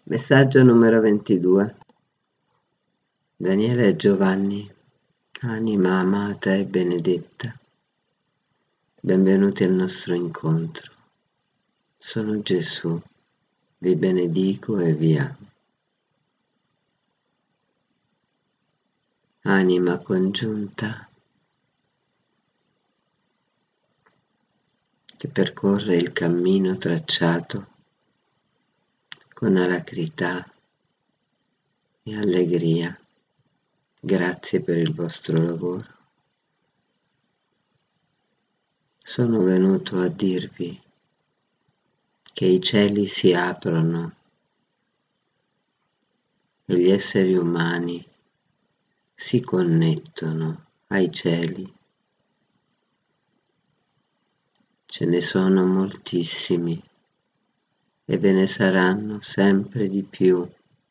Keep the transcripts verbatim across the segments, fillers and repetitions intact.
Messaggio numero ventidue. Daniele e Giovanni, anima amata e benedetta, benvenuti al nostro incontro. Sono Gesù, vi benedico e vi amo. Anima congiunta che percorre il cammino tracciato con alacrità e allegria. Grazie per il vostro lavoro. Sono venuto a dirvi che i cieli si aprono e gli esseri umani si connettono ai cieli. Ce ne sono moltissimi e ve ne saranno sempre di più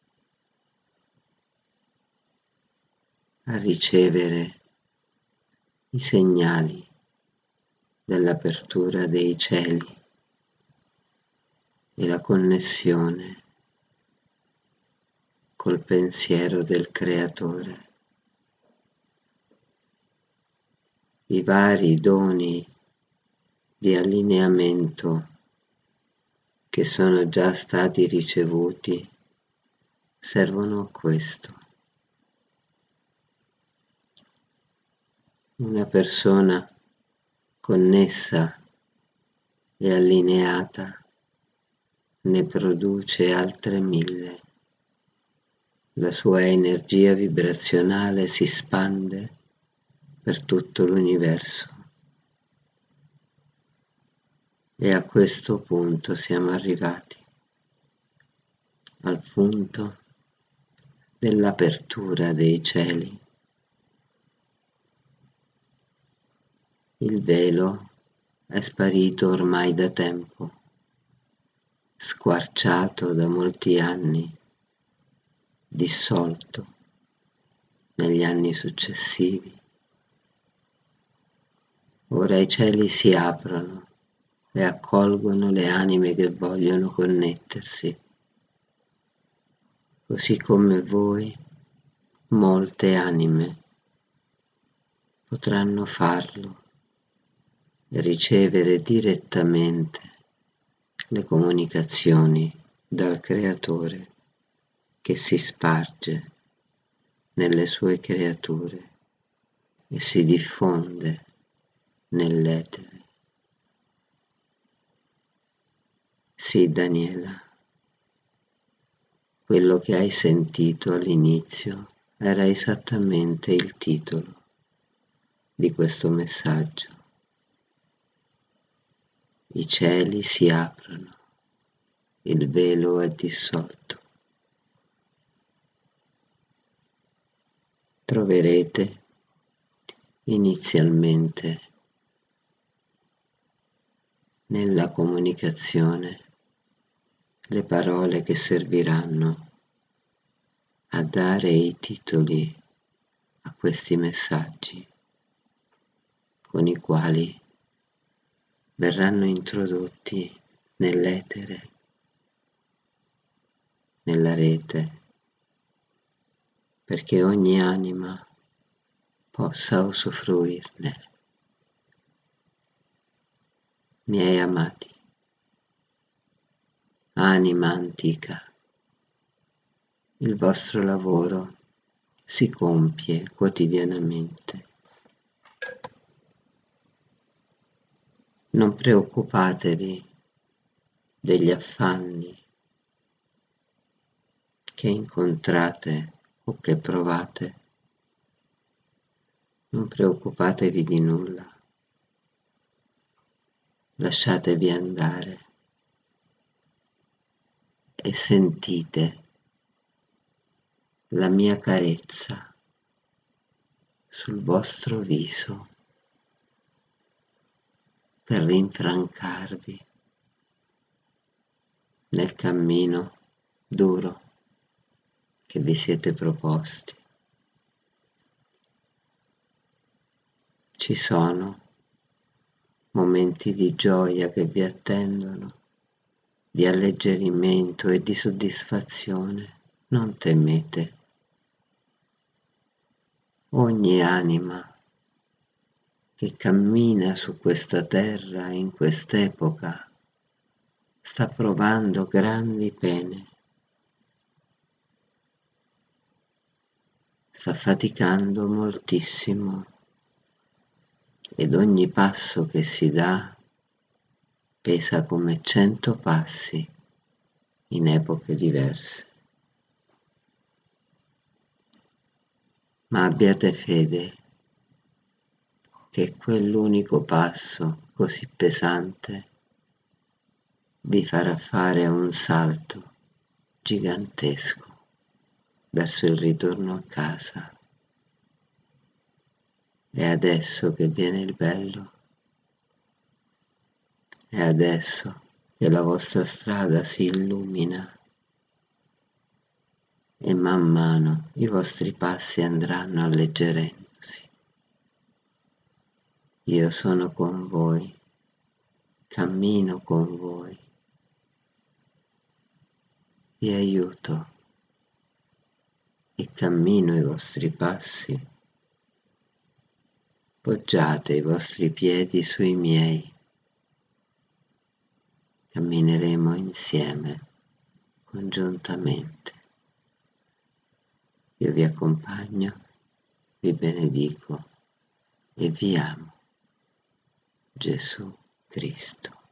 a ricevere i segnali dell'apertura dei cieli e la connessione col pensiero del Creatore. I vari doni di allineamento che sono già stati ricevuti servono a questo. Una persona connessa e allineata ne produce altre mille. La sua energia vibrazionale si spande per tutto l'universo. E a questo punto siamo arrivati, al punto dell'apertura dei cieli. Il velo è sparito ormai da tempo, squarciato da molti anni, dissolto negli anni successivi. Ora i cieli si aprono e accolgono le anime che vogliono connettersi. Così come voi, molte anime potranno farlo e ricevere direttamente le comunicazioni dal Creatore che si sparge nelle sue creature e si diffonde nell'etere. Sì, Daniela, quello che hai sentito all'inizio era esattamente il titolo di questo messaggio. I cieli si aprono, il velo è dissolto. Troverete inizialmente nella comunicazione le parole che serviranno a dare i titoli a questi messaggi, con i quali verranno introdotti nell'etere, nella rete, perché ogni anima possa usufruirne. Miei amati, anima antica, il vostro lavoro si compie quotidianamente. Non preoccupatevi degli affanni che incontrate o che provate. Non preoccupatevi di nulla. Lasciatevi andare e sentite la mia carezza sul vostro viso per rinfrancarvi nel cammino duro che vi siete proposti. Ci sono momenti di gioia che vi attendono di alleggerimento e di soddisfazione. Non temete. Ogni anima che cammina su questa terra in quest'epoca sta provando grandi pene, sta faticando moltissimo ed ogni passo che si dà pesa come cento passi in epoche diverse. Ma abbiate fede che quell'unico passo così pesante vi farà fare un salto gigantesco verso il ritorno a casa. È adesso che viene il bello, è adesso che la vostra strada si illumina e man mano i vostri passi andranno alleggerendosi. Io sono con voi, cammino con voi, vi aiuto e cammino i vostri passi. Poggiate i vostri piedi sui miei. Cammineremo insieme, congiuntamente. Io vi accompagno, vi benedico e vi amo. Gesù Cristo.